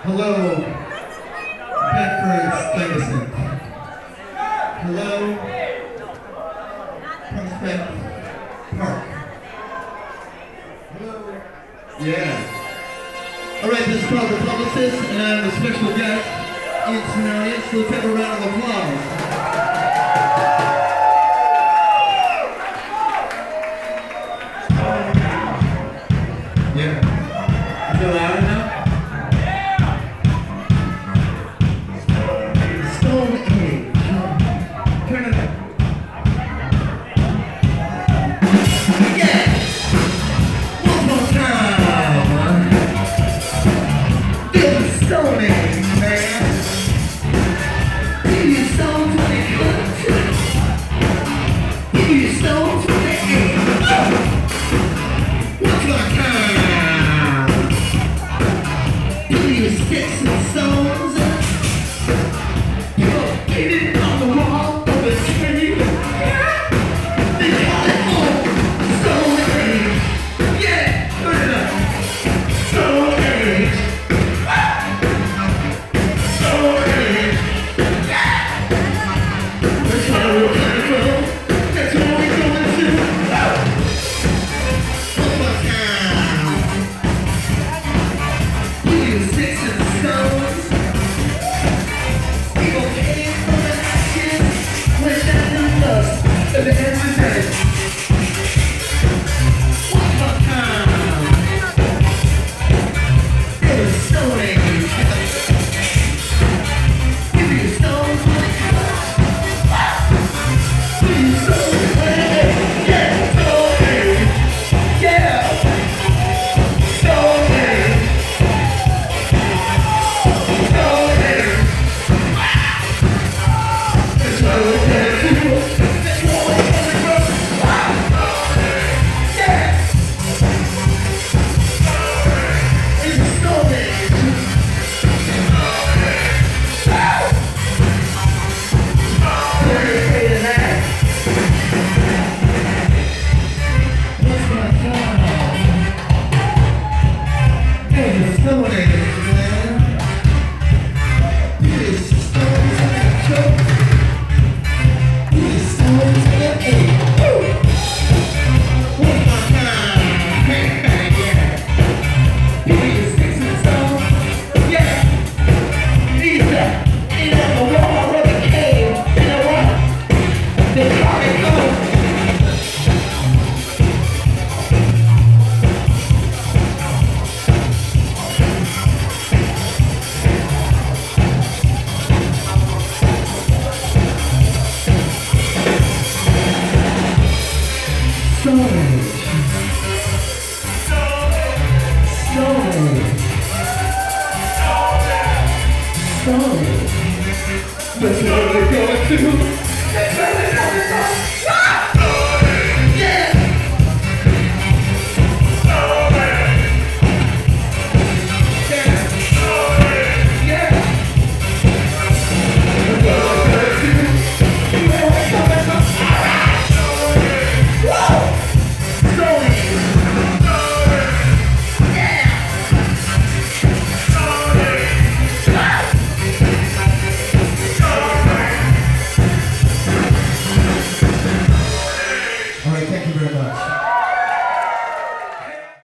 Hello, Bedford Stuyvesant. Hello, Prospect Park. Hello. Yeah. All right, this is called The Publicist, and I'm a special guest in tonight, so let's have a round of applause. Yeah. Is it loud enough? Stone Age. Turn it up. Yeah! One more time. Feel the Stone Age, man. Give your stones when it comes to. Give your stones when it ain't. One more time. Give your sticks and stones. Painted on the wall of a tree. They call it home. Stone Age. Yeah, turn it up. Stone Age. Stone Age. Yeah. That's where we're coming from. That's where we're going to. One more time. We use sticks and stones. People came from the ashes when that new dust at the end of the day. One more time. It was Stone Age. Give me your stones when it comes. Give me your stones when it ain't. Yeah, Stone Age. Yeah. Stone Age. Stone Age. That's why we're coming to. That's why we're coming from. Yeah. It's a Stone Age. We're gonna say tonight. What's my time? It's a Stone Age, man. This is stones in a choke. These stones in a egg. One more time. Yeah. Give me your sticks and stones. Yeah. These ain't on the wall of the cave. You know what? They call it home. Stone Age. Stone Age. Stone Age. That's where we're going to.